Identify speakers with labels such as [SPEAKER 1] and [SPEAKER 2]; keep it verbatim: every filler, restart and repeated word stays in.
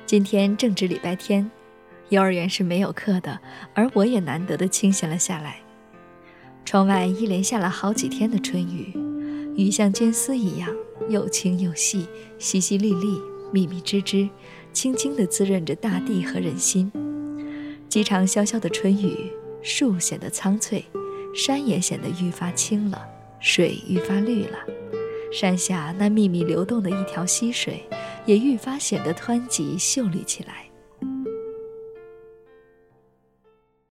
[SPEAKER 1] 今天正值礼拜天，幼儿园是没有课的，而我也难得的清闲了下来。窗外一连下了好几天的春雨，雨像尖丝一样，又轻又细，淅淅沥沥，密密枝枝，轻轻地滋润着大地和人心。几场潇潇的春雨，树显得苍翠，山也显得愈发青了，水愈发绿了。山下那秘密流动的一条溪水，也愈发显得湍急秀丽起来。